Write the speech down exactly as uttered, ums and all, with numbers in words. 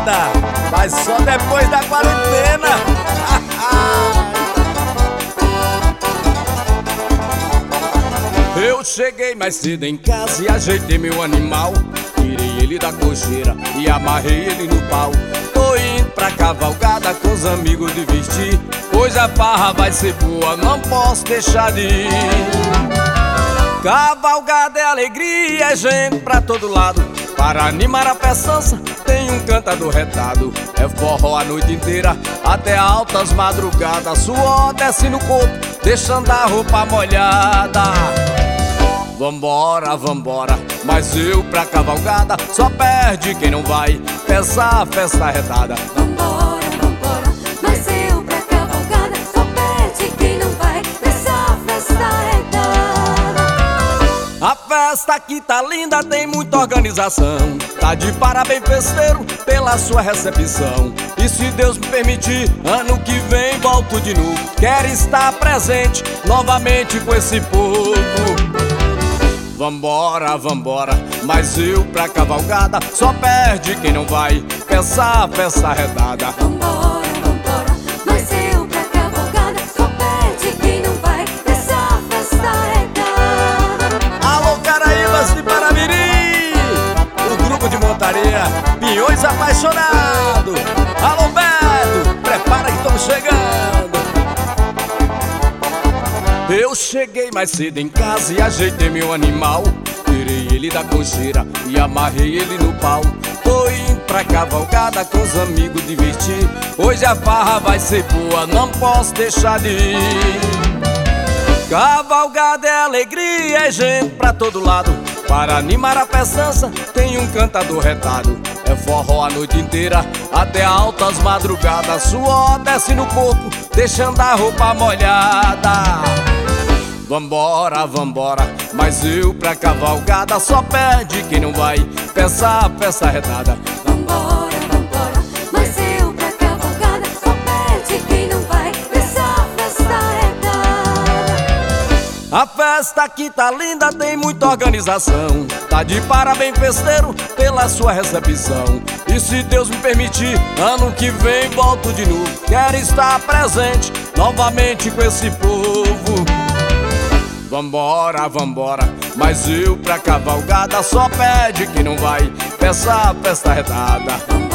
cavalgada, mas só depois da quarentena. Eu cheguei mais cedo em casa e ajeitei meu animal. Tirei ele da cocheira e amarrei ele no pau. Tô indo pra cavalgada com os amigos divertir. Hoje a farra vai ser boa, não posso deixar de ir. Cavalgada é alegria, é gente pra todo lado. Para animar a peçança tem um cantador retado. É forró a noite inteira, até altas madrugadas. Suor desce no corpo, deixando a roupa molhada. Vambora, vambora, mas eu pra cavalgada só perde quem não vai. Peça a festa arretada. Vambora, vambora, mas eu pra cavalgada só perde quem não vai. Peça a festa arretada. A festa aqui tá linda, tem muita organização. Tá de parabéns festeiro pela sua recepção. E se Deus me permitir, ano que vem volto de novo. Quero estar presente novamente com esse povo. Vambora, vambora, mas eu pra cavalgada só perde quem não vai. Peça a festa arretada. Vambora, vambora, mas eu pra cavalgada só perde quem não vai. Peça a festa arretada. Alô, Caraíbas de Paramiri, o grupo de montaria Pinhões Apaixonados. Alô, Beto, prepara que estamos chegando. Eu cheguei mais cedo em casa e ajeitei meu animal. Tirei ele da cocheira e amarrei ele no pau. Tô indo pra cavalgada com os amigos divertir. Hoje a farra vai ser boa, não posso deixar de ir. Cavalgada é alegria, é gente pra todo lado. Para animar a peçança tem um cantador retado. É forró a noite inteira, até altas madrugadas. Suor desce no corpo, deixando a roupa molhada. Vambora, vambora, mas eu pra cavalgada só perde quem não vai. Peça a festa arretada. Vambora, vambora, mas eu pra cavalgada só perde quem não vai. Peça a festa arretada. A festa aqui tá linda, tem muita organização. Tá de parabéns festeiro pela sua recepção. E se Deus me permitir, ano que vem volto de novo. Quero estar presente novamente com esse povo. Vambora, vambora, mas eu pra cavalgada só pede quem não vai. Peça a festa arretada.